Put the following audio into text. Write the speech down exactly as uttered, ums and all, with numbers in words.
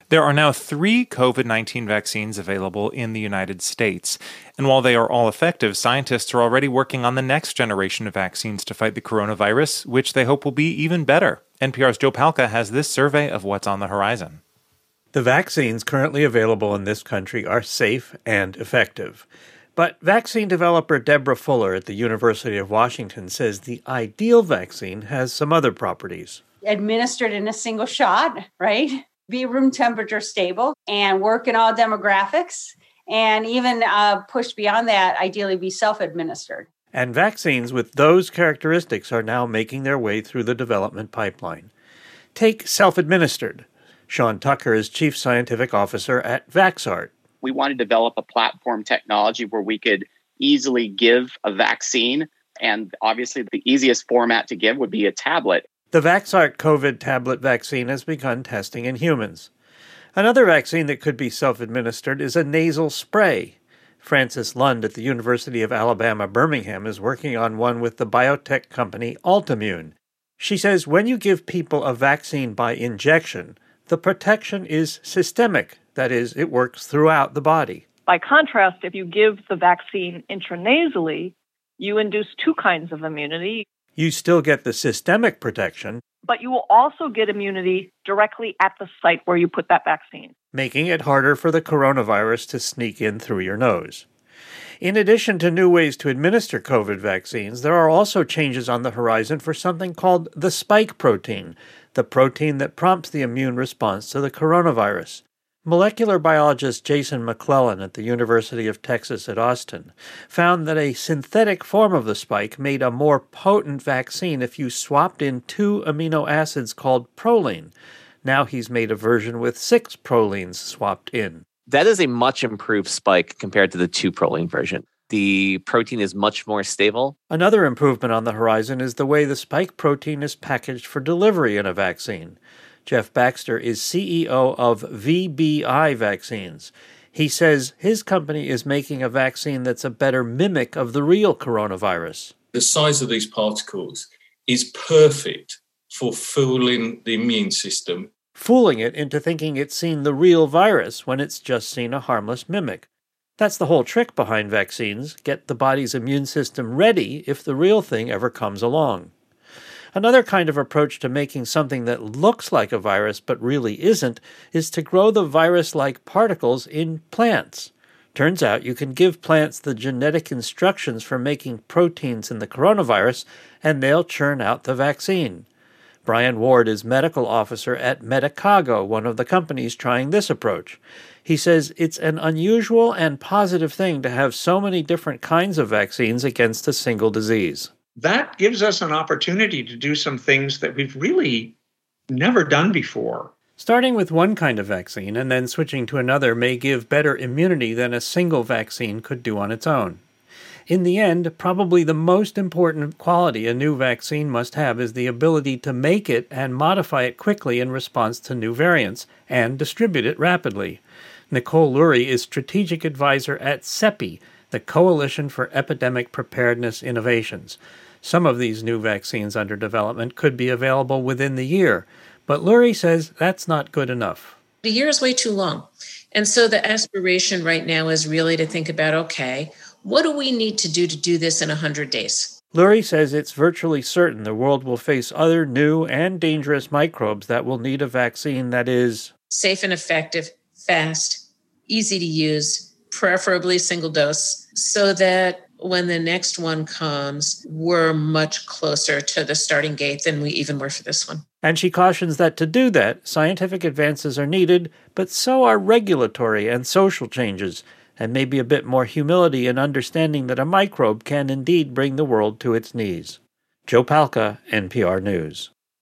There are now three COVID nineteen vaccines available in the United States. And while they are all effective, scientists are already working on the next generation of vaccines to fight the coronavirus, which they hope will be even better. N P R's Joe Palca has this survey of what's on the horizon. The vaccines currently available in this country are safe and effective. But vaccine developer Deborah Fuller at the University of Washington says the ideal vaccine has some other properties. Administered in a single shot, right? Be room temperature stable and work in all demographics. And even uh, pushed beyond that, ideally be self-administered. And vaccines with those characteristics are now making their way through the development pipeline. Take self-administered. Sean Tucker is Chief Scientific Officer at Vaxart. We want to develop a platform technology where we could easily give a vaccine. And obviously, the easiest format to give would be a tablet. The Vaxart COVID tablet vaccine has begun testing in humans. Another vaccine that could be self-administered is a nasal spray. Frances Lund at the University of Alabama, Birmingham is working on one with the biotech company Altimmune. She says when you give people a vaccine by injection, the protection is systemic. That is, it works throughout the body. By contrast, if you give the vaccine intranasally, you induce two kinds of immunity. You still get the systemic protection, but you will also get immunity directly at the site where you put that vaccine, making it harder for the coronavirus to sneak in through your nose. In addition to new ways to administer COVID vaccines, there are also changes on the horizon for something called the spike protein, the protein that prompts the immune response to the coronavirus. Molecular biologist Jason McClellan at the University of Texas at Austin found that a synthetic form of the spike made a more potent vaccine if you swapped in two amino acids called proline. Now he's made a version with six prolines swapped in. That is a much improved spike compared to the two proline version. The protein is much more stable. Another improvement on the horizon is the way the spike protein is packaged for delivery in a vaccine. Jeff Baxter is C E O of V B I Vaccines. He says his company is making a vaccine that's a better mimic of the real coronavirus. The size of these particles is perfect for fooling the immune system. Fooling it into thinking it's seen the real virus when it's just seen a harmless mimic. That's the whole trick behind vaccines, get the body's immune system ready if the real thing ever comes along. Another kind of approach to making something that looks like a virus but really isn't is to grow the virus-like particles in plants. Turns out you can give plants the genetic instructions for making proteins in the coronavirus, and they'll churn out the vaccine. Brian Ward is medical officer at Medicago, one of the companies trying this approach. He says it's an unusual and positive thing to have so many different kinds of vaccines against a single disease. That gives us an opportunity to do some things that we've really never done before. Starting with one kind of vaccine and then switching to another may give better immunity than a single vaccine could do on its own. In the end, probably the most important quality a new vaccine must have is the ability to make it and modify it quickly in response to new variants and distribute it rapidly. Nicole Lurie is strategic advisor at CEPI, the Coalition for Epidemic Preparedness Innovations. Some of these new vaccines under development could be available within the year, but Lurie says that's not good enough. A year is way too long. And so the aspiration right now is really to think about, okay, what do we need to do to do this in one hundred days? Lurie says it's virtually certain the world will face other new and dangerous microbes that will need a vaccine that is safe and effective, fast, easy to use, preferably single dose, so that when the next one comes, we're much closer to the starting gate than we even were for this one. And she cautions that to do that, scientific advances are needed, but so are regulatory and social changes, and maybe a bit more humility in understanding that a microbe can indeed bring the world to its knees. Joe Palca, N P R News.